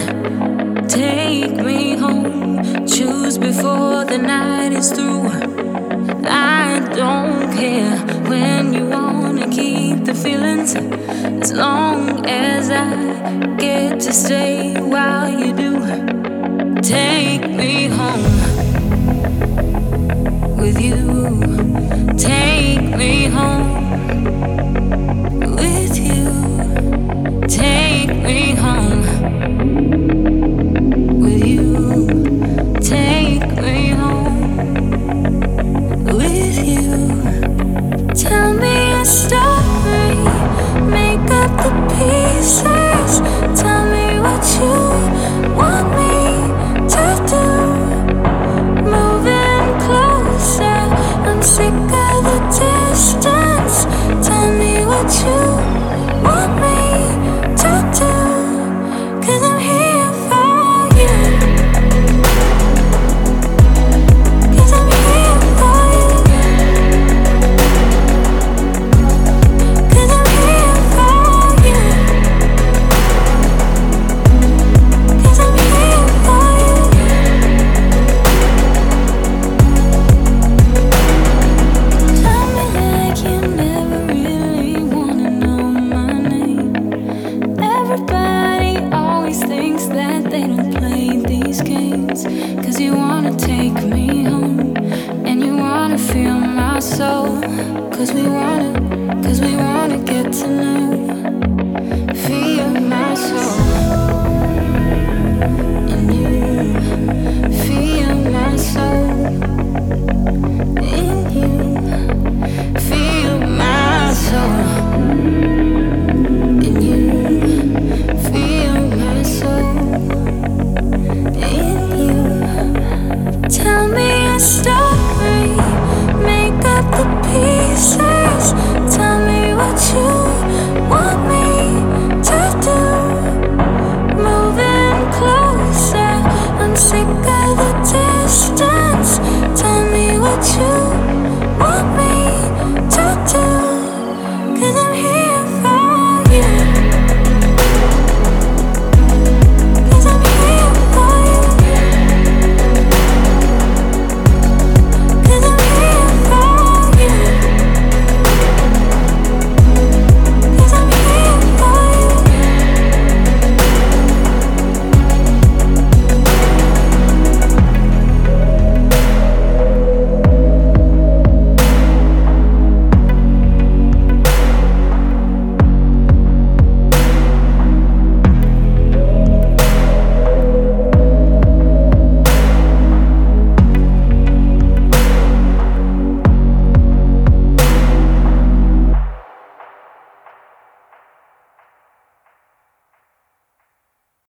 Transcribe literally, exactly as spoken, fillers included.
Take me home. Choose before the night is through. I don't care when you wanna keep the feelings, as long as I get to stay while you do. Take me home with you. Take me home with you. Take me home with you. Take me home with you. Tell me a story, make up the pieces. Tell me what you want me to do. Moving closer, I'm sick of the distance. Tell me what you want me to do, 'cause I'm here for you. 'Cause I'm here for you. 'Cause I'm here for you. 'Cause I'm here for you. Tell me like you never really wanna know my name. Everybody always thinks that they don't play these games, 'cause you wanna take me home and you wanna feel my soul. 'Cause we wanna, 'cause we wanna get to know, feel my soul. And you feel my soul. And you feel my soul. And you feel my soul. And you tell me a story, make up the pieces. Tell me what you want me to do. Moving closer, I'm sick of the distance. Tell me what you